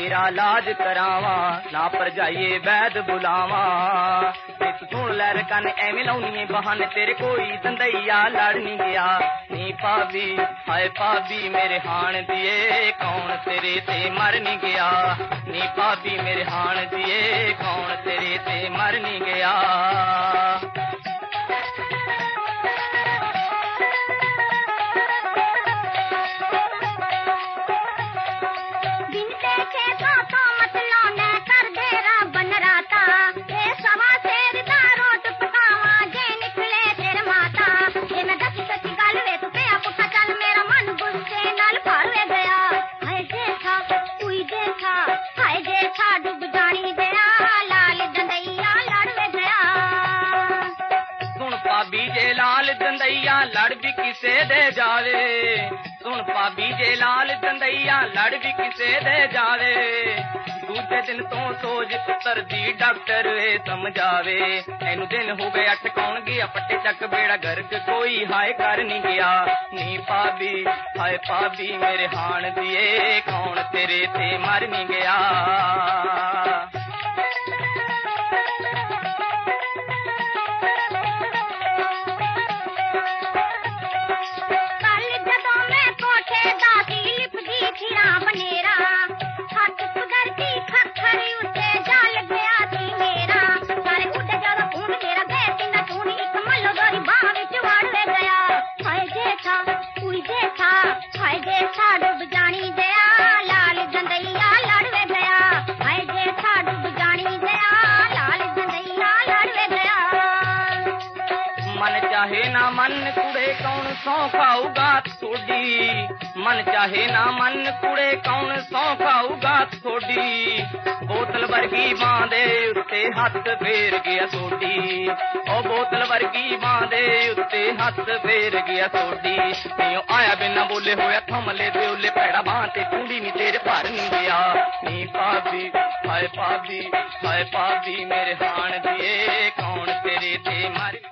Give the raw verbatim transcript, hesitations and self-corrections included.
तेरा लाज करावा ना परजाइए वैद बुलावा सुन लैर कन एवें लाउनी बहाने तेरे कोई दंदैया लड़ नहीं गया नी भाभी हाय भाभी मेरे हाण दिए कौन तेरे ते मर नहीं गया नी भाभी मेरे हाण दिए कौन तेरे ते मर नहीं गया जे लाल दंदैया लड़ भी किसे दे जावे सुन भाभी जे लाल दंदैया लड़ भी किसे दे जावे दूजे दिन तो सोज पुत्र दी डॉक्टर समझावे एनु दिन हो गया टकाउन गया पट्टे चक बेड़ा गर्क कोई हाय कर नहीं गया नी भाभी हाय भाभी मेरे हाण दिए कौन तेरे ते मर नहीं गया चाहे ना मन कुड़े कौन सौ खाऊगा थोड़ी मन चाहे ना मन कुड़े कौन सौ खाऊगा थोड़ी बोतल वर्गी बांधे उत्ते हथ फेर गया सोडी ओ बोतल वर्गी बांधे उत्ते हथ फेर गया सोडी नियो आया बिना बोले होया थमले दे उले पैड़ा बांधे कुड़ी नी तेरे भर नहीं गया नी भाभी हाय भाभी हाय भाभी मेरे हाण दिए कौन तेरे ते मर